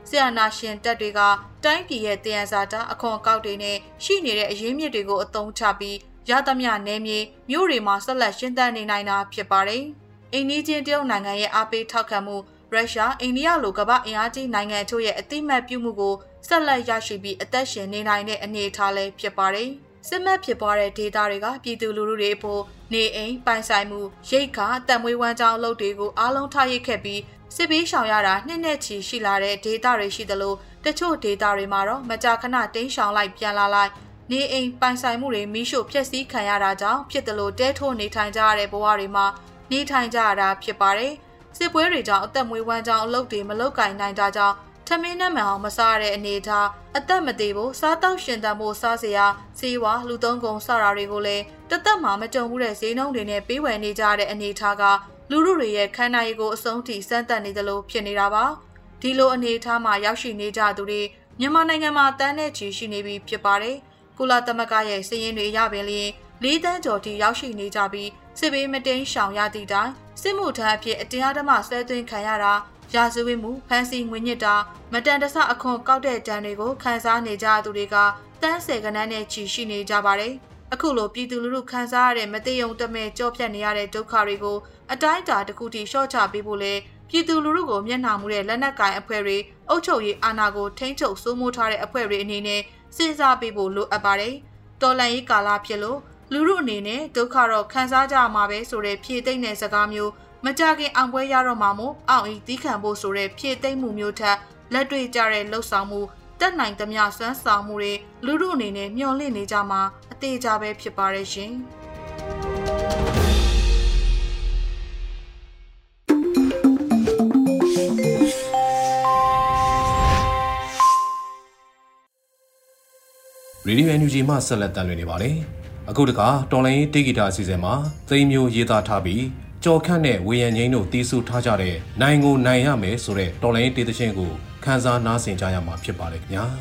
ဆရာနာရှင်တပ်တွေကတိုင်းပြည်ရဲ့တယံဇာတာအခွန်အကောက်တွေနဲ့ရှိနေတဲ့အရင်းမြစ်တွေကိုအသုံးချပြီးရသမျှနယ်မြေမြို့တွေမှာဆက်လက်ရှင်းသန့်နေနိုင်တာဖြစ်ပါတယ်။အိန္ဒိချင်းတရုတ်နိုင်ငံရဲ့အားပေးထောက်ခံမှုရုရှားအိန္ဒိယလိုကမ္ဘာအင်အားကြီးနိုင်ငံတို့ရဲ့အတိမတ်ပြုမှုကိုဆက်လက်ရရှိပြီးအသက်ရှင်နေနိုင်တဲ့အနေအထားလည်းဖြစ်ပါတယ်။စစ်မှတ်ဖြစ်ပွားတဲ့ဒေသတွေကပြည်သူလူထုတွေအဖို့နေအိမ်ပိုင်ဆိုင်မှုရိတ်ခါတံမွေးဝမ်းကြောင်းအလုပ်တွေကိုအားလုံးထားရိတ်ခဲ့ပြီးစစ်ဘေးရှောင်ရတာနှစ်နဲ့ချီရှိလာတဲ့ဒေသတွေရှိသလိုတချို့ဒေသတွေမှာတော့မကြာခဏတိမ်းရှောင်လိုက်ပြန်လာလိုက်နေအိမ်ပိုင်ဆိုင်မှုတွေမိရှို့ဖျက်ဆီးခံရတာကြောင့်ဖြစ်သလိုတဲထိုးနေထိုင်ကြရတဲ့ဘဝတွေမှာနေထိုင်ကြရတာဖြစ်ပါတယ်။စစ်ပွဲတွေကြောင့်အသက်မွေးဝမ်းကြောင်းအလုပ်တွေမလုပ်ကင်နိုင်တာကြောင့်ထမင်းနဲ့မှန်အောင်မစားရတဲ့အနေအထားအသက်မသေးဖို့စားတောက်ရှင်သန်ဖို့စားစရာစေဝါလူသုံးကုန်စတာတွေကိုလည်းတသက်မှမကြုံဘူးတဲ့ဈေးနှုန်းတွေနဲ့ပေးဝယ်နေကြတဲ့အနေအထားကလူလူတွေရဲ့ခန္ဓာရည်ကိုအဆုံးထိစမ်းသပ်နေသလိုဖြစ်နေတာပါဒီလိုအနေအထားမှာရောက်ရှိနေကြသူတွေမြန်မာနိုင်ငံမှာတန်းနဲ့ချီရှိနေပြီဖြစ်ပါတယ်ကုလသမဂ္ဂရဲ့စည်ရင်းတွေရပင်လျင်လေးတန်းကျော်ထိရောက်ရှိနေကြပြီးစစ်ဘေးမတိန်ရှောင်ရသည့်တိုင်စစ်မှုထမ်းအဖြစ်အတရားဓမ္မဆွဲသွင်းခံရတာရာဇဝတ်မှုဖမ်းဆီးငွေညစ်တာမတန်တဆအခွန်ကောက်တဲ့တန်းတွေကိုခန်းစားနေကြသူတွေကတန်းဆယ်ကနန်းနဲ့ချီရှိနေကြပါတယ်အခုလိုပြည်သူလူထုခန်းစားရတဲ့မတေယုံတမဲကြောဖြတ်နေရတဲ့ဒုက္ခတွေကိုအတိုင်းအတာတစ်ခုထိလျှော့ချပေးဖို့လဲပြည်သူလူထုကိုမျက်နှာမူတဲ့လက်နက်ကိုင်အဖွဲ့တွေအုပ်ချုပ်ရေးအာဏာကိုထိန်းချုပ်စိုးမိုးထားတဲ့အဖွဲ့တွေအနေနဲ့စဉ်းစားပေးဖို့လိုအပ်ပါတယ်တော်လှန်ရေးကာလဖြစ်လို့လူထုအနေနဲ့ဒုက္ခတော့ခံစားကြမှာပဲဆိုတဲ့ဖြည့်သိမ့်တဲ့စကားမျိုးမကြခင်အောင်ပွဲရတော့မှာမို့အောင်ဤတီးခံဖို့ဆိုတဲ့ဖြည့်သိမ့်မှုမျိုးထက်လက်တွေ့ကြတဲ့လှုပ်ဆောင်မှုတက်နိုင်သမျှစွမ်းဆောင်မှုတွေလူထုအနေနဲ့မျှော်လင့်နေကြမှာအသေးချာပဲဖြစ်ပါရဲ့ရှင်ရေဒီယို အန် ယူ ဂျီ မှဆက်လက်တင်ပြနေပါတယ်အခုတခါတော်လိုင်းရေးတေဂီတာအစီအစဉ်မှာသိမ်းမျိုးရေးသားထားပြီးကြော်ခန့်နဲ့ဝေယံငိမ့်တို့တီးဆူထားကြတဲ့နိုင်ကိုနိုင်ရမယ်ဆိုတဲ့တော်လိုင်းရေးတေးသချင်းကိုခန်းစားနားဆင်ကြရမှာဖြစ်ပါတယ်ခင်ဗျာ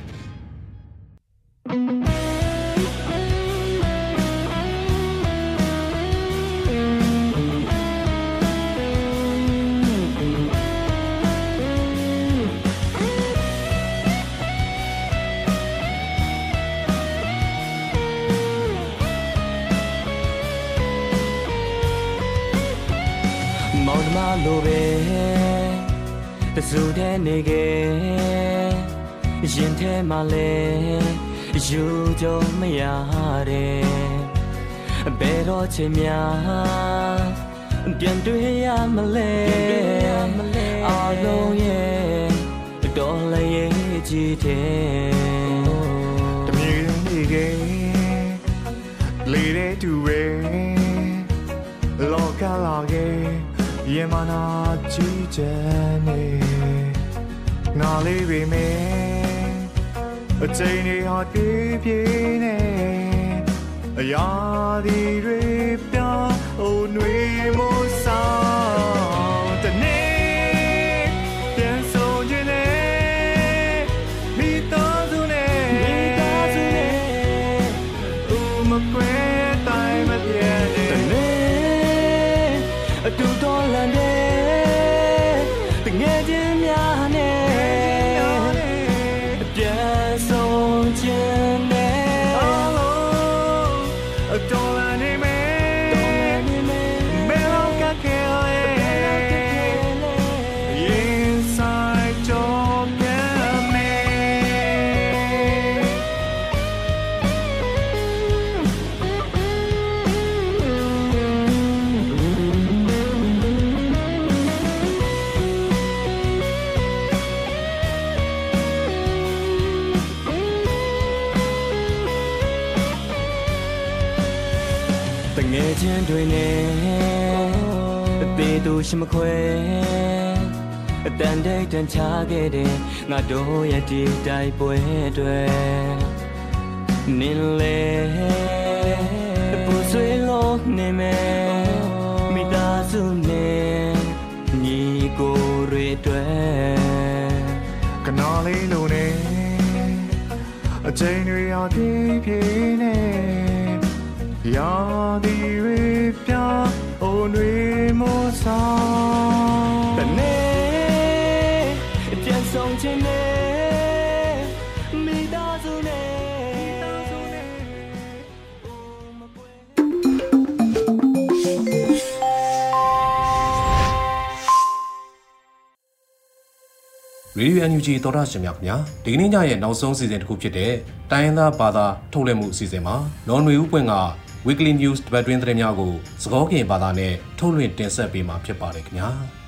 လိုပဲတဆူတဲ့နေခဲ့ရင်ထဲမှာလဲယူကြုံမရတဲ့ဘယ်တော့ချင်များပြန်တွေ့ရမလဲအားလုံးရဲ့တော်လည်းရဲ့ကြည့်တဲ့တမီးနေခဲ့လေတဲ့သူပဲလောကလာခဲ့夜晚那季节里，哪里被美？在你海边边呢，呀的瑞标哦内莫桑的你，变送进来，你到处呢，你到处呢，我们归带么天的你。တူတော်လန်တဲ့တငယ်ချင်းများနဲ့ပြန်ဆုံးခြင်းနဲ့အလုံးတော်လန်နေမယ်မဲလောကခဲလေရင်ဆိုင်ကြောပြန်မယ်ငယ်ချင်းတွေနဲ့အသေးသူရှိမခွဲအတန်တိတ်တန်ချခဲ့တဲ့ငါတို့ရဲ့ဒီတိုက်ပွဲတွေနင်းလေပူဆွေးလို့နေမယ်မိသားစုနဲ့ညီကိုတွေတွေကနာလေးလိုနေအချိန်တွေအပြည့်ပြည့်နဲ့ရာဒီရေပြအိုတွေမောဆောင်တနေ့ပြန်စဆုံးခြင်းနဲ့မိသားစုနဲ့ရေဒီယို အန် ယူ ဂျီ သောတာရှင်များခင်ဗျာဒီကနေ့ညရဲ့နောက်ဆုံးစီစဉ်တစ်ခုဖြစ်တဲ့တိုင်းရင်းသားဘာသာထုတ်လွှင့်မှုအစီအစဉ်မှာနော်နွေဦးပွင့်က Weekly News တပတ်တွင်းသတင်းများကိုစကောကင်ဘာသာနဲ့ထုတ်လွှင့်တင်ဆက်ပေးမှာဖြစ်ပါတယ်ခင်ဗျာ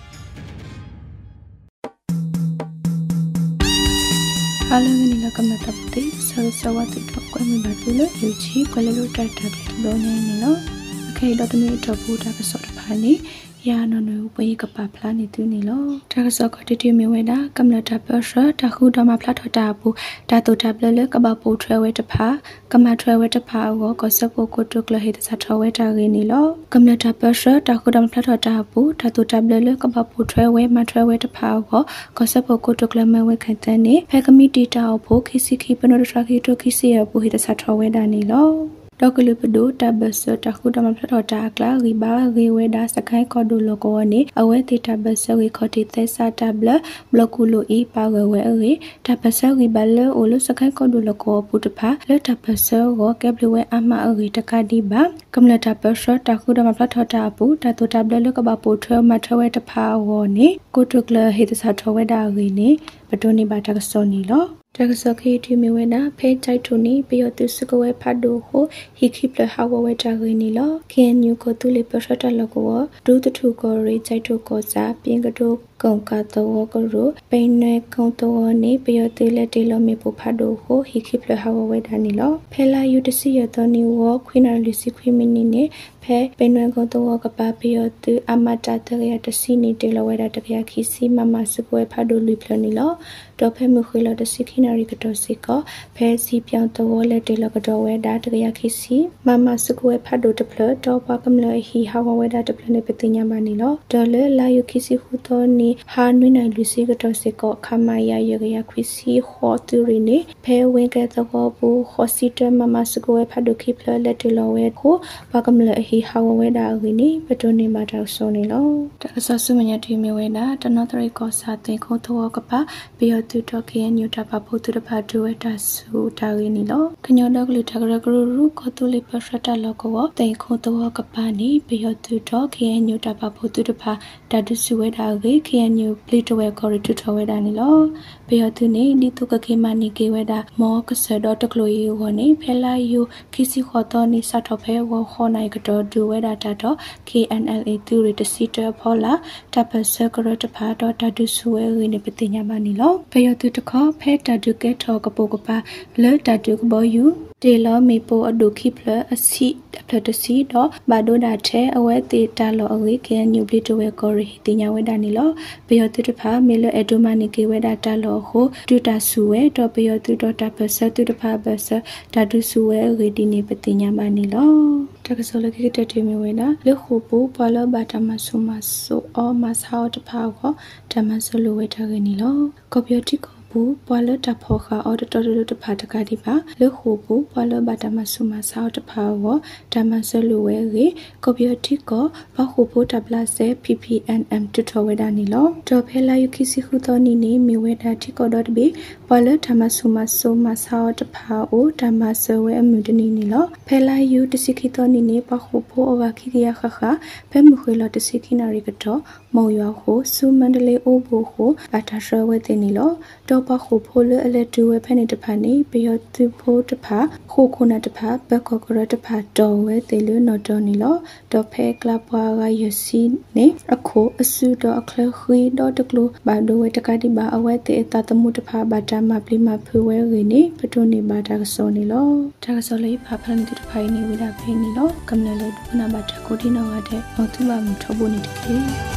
အားလုံးကလည်းကမ္ဘာတပ်တဲ့ဆောဆဝတ်တော့ကွယ်မှာတူလို့ယူချီကွယ်လို့တိုက်တာတဲ့လို့နေနေလို့အခေတော့တမီတော့ဘူးတာကစောတဖာနေယာနော်နွေပွေးကပပလာနေသူနေလို့တာကစောကတိတိမြဝဲတာကမ္လတာပရတခုတော့မဖလာထတာဘူးတာတူတာပလလကပပူထွဲဝဲတဖာကမထွဲဝဲတဖာကိုကစပုကိုတုကလဟိတစထဝဲတာရင်းနေလို့ကမ္လတာပရတခုတော့မဖလာထတာဘူးတာတူတာပလလကပပူထွဲဝဲမထွဲဝဲတဖာကိုကစပုကိုတုကလမဝဲခိုင်တဲ့နေဖဲကမီတီတာဖို့ခိစီခိပနိုရထခိတုခိစီရဘူးဟိတစထဝဲတာနေလို့တော့ကလပဒိုတဘဆတခုတမဖတော်တာကလာရီဘာရီဝဲဒါစခိုင်ကောဒူလောကောနေအဝဲတီတဘဆရီခေါတီသက်စာတဘလဘလကူလိုဤပါဝဲဝဲရီတဘဆရီဘလအိုလစခိုင်ကောဒူလောကောပူတဖာလက်တဘဆရောကက်ဘလဝဲအမအရီတကဒီဘာကမလတဘဆတခုတမဖတော်တာပူတတူတဘလလကဘပူထွဲမထွဲဝဲတဖာဝနေကိုတုကလဟိတစာထွဲဝဲဒါရီနေပတိုနေဘာတကစောနီလောတကစခေတီမီဝဲနာဖေးချိုက်ထုနီပီယတုစကဝဲဖတ်ဒိုဟိုဟီခိပလဟာဝဝဲတာဂိနီလောကေညူကိုတူလီပရထလကောဒူတထုကိုရိချိုက်ထုကိုစာပြင်ကတိုကုံကတော့ကရိုပိနေကုံတော်နေပီယတုလက်တေလောမီပူဖတ်ဒိုဟိုဟီခိပလဟာဝဝဲတာနီလောဖဲလာယူတစီရတော်နီဝခွိနာလီစီခွိမီနီနေဖဲပိနေကုံတော်ကပါပီယတုအမတာတရတစီနီတေလောဝဲတာတပြခီစီမမစကွဲဖတ်ဒိုလီပလနီလောတော့ဖဲမခွေလောတစီခိနာရီကတော့စီကဖဲစီပြောင်းတော်လက်တေလကတော့ဝဲဒါတရခီစီမမစကွဲဖတ်ဒိုတပလတော့ပါကမလဟီဟာဝဝဲဒါတပလနေပတိညာမနီလောဒေါ်လေလာယူခီစီဟူတော်နီဟာနွိနိုင်လူစီကတော့စီကခမယာရရခွီစီခေါ်တူရီနေဖဲဝင်ကတော့ဘူးခေါ်စီတမမစကွဲဖတ်ဒိုခိပလလက်တေလဝဲကိုပါကမလဟီဟာဝဝဲဒါဝီနီပတိုနေမှာတော့ဆိုနေလောတကဆဆုမညာတီမီဝဲနာတနော်တရီကောစာတင်ခိုးတော့ကပါဘီယတူတော့ကေညူတာပါဖို့တူတပါဒိုဝဲတာဆူတာရင်းနီလောကညောတော့ကလူတကရကရူကိုတူလီပရထလောကောတင်ခိုးတော့ကပါနီဘီယတူတော့ကေညူတာပါဖို့တူတပါဒါဒုဆူဝဲတာကေကေညူပလီတဝဲကော်ရီတူထဝဲတာနီလောဘီယတူနေဒီတုကကေမနီကေဝဲတာမောကဆဒတော့တကလိုယေဝနေဖဲလာယူခီစီခေါ်တော့နီစတ်တော့ဖဲဝခေါ်နိုင်ကတော့ဒူဝဲတာတာတော့ K N L A တူရီတစီတဖောလာတပစကရတဖာတော့ဒါဒုဆူဝဲရင်းနေပတိညာမနီလောဘီယတူတခေါ်ဖဲတာဒုကဲထောကပိုကပါလဲတာဒုကဘောယူတေလောမေပိုအဒုခိဖလအစီဖလတစီတော့ဘာဒိုဒါတဲ့ အဝဲတေတာလောအဝေးကေညူပလီတဝဲကောရီတင်ညာဝဲတာနီလောဘီယတူတဖာမေလအဒိုမနီကေဝဲတာတာလောဟိုတူတာဆူဝဲတော့ဘီယတူတော့တာပစတူတဖာပစဒါဒုဆူဝဲရီဒီနေပတင်ညာမနီလောတကဆိုလကိတတေမီဝဲနာလေခုပူပလဘာတမဆုမဆုအောမဆာတဖာကိုဓမ္မဆလူဝဲတာကနီလောကော်ပီတီကိုဘူးပွာလတဖောခါအော်တော်တော်တဖာတကတိပါလေခုဘူးပွာလဘာတမဆုမဆာတဖာဝဓမ္မဆလူဝဲရေကော်ပီတီကိုဘခုဘူးတပလဆေ P P N M တထဝဲတာနီလောတော့ဖဲလာယူခီစီခုတော်နီနေမီဝဲတာတီကိုတော့တဘီပွာလဓမ္မဆုမဆုမဆာတဖာအိုဓမ္မဆဝဲအမှုတနီနီလောဖဲလာယူတစီခီတော်နီနေဘခုဘူးအဝခိရိယခခဖဲမခွေလောတစီခီနာရီကတော့မော်ရွာဟုစုမန္တလေးအိုဘူဟုဘာတာရှဝဲတင်နီလောတော့ပခုဖိုလအလက်တူဝဲဖဲနေတဖာနေဘယောသူဖိုတဖာခိုခုနာတဖာဘက်ခေါကရတဖာတော်ဝဲတေလနော်တော်နီလောတော့ဖဲကလပွားကရစီနေအခုအစုတော့အခလခွေတော့တကလိုဘာဒိုဝဲတကတိဘာအဝဲတေတတမှုတဖာဘာတာမပလီမဖွေဝဲရင်းနေပတိုနေဘာတာကစောနီလောတာကစောလေးဖာဖန်တိတဖိုင်နေဝိဒါဖေးနီလောကမ္နလောဒုနာဘာတာကိုဒီနောဝတဲ့မောတူဘာမထဘုန်နေတကေ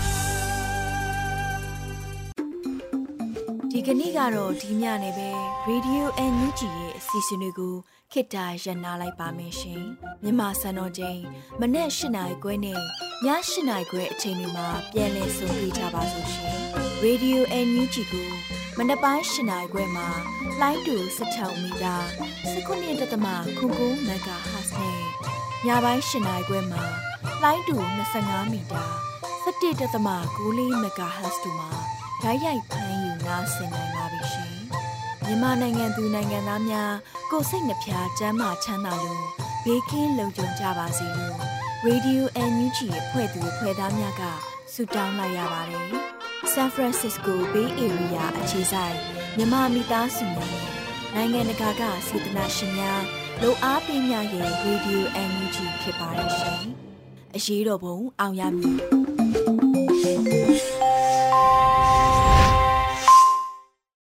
ဒီကနေ့ကတော့ဒီညနေပဲ Radio အန် ယူ ဂျီ ရဲ့အစီအစဉ်လေးကိုခေတ္တရနာလိုက်ပါမယ်ရှင်မြန်မာစံတော်ချိန်မနေ့၈နာရီခွဲနဲ့ည၈နာရီခွဲအချိန်တွေမှာပြန်လည်ဆုံတွေ့ကြပါလို့ရှင် Radio အန် ယူ ဂျီ ကိုမနေ့ပိုင်း၈နာရီခွဲမှာလိုင်းတူ၁၆မီတာ၁၉ဒသမ ခုကိုမဂါဟတ်နဲ့ညပိုင်း၈နာရီခွဲမှာလိုင်းတူ၂၅မီတာ၁၁ဒသမ ၉၄မဂါဟတ်တို့မှာဓာတ်ရိုက်ဖမ်းယူနားဆင်နိုင်ပါပြီရှင်။မြန်မာနိုင်ငံသူနိုင်ငံသားများကိုယ်စိတ်နှပြကျန်းမာချမ်းသာလို့ဘေးကင်းလုံခြုံကြပါစေလို့ Radio အန် ယူ ဂျီ ရဲ့ဖွဲ့သူဖွဲ့သားများကဆုတောင်းလိုက်ရပါတယ်။ San Francisco Bay Area အခြေစိုက်မြန်မာမိသားစုများနိုင်ငံတကာကစေတနာရှင်များလိုအားပေးများရဲ့ Radio အန် ယူ ဂျီ ဖြစ်ပါတယ်ရှင်။အရေးတော်ပုံအောင်ရမည်။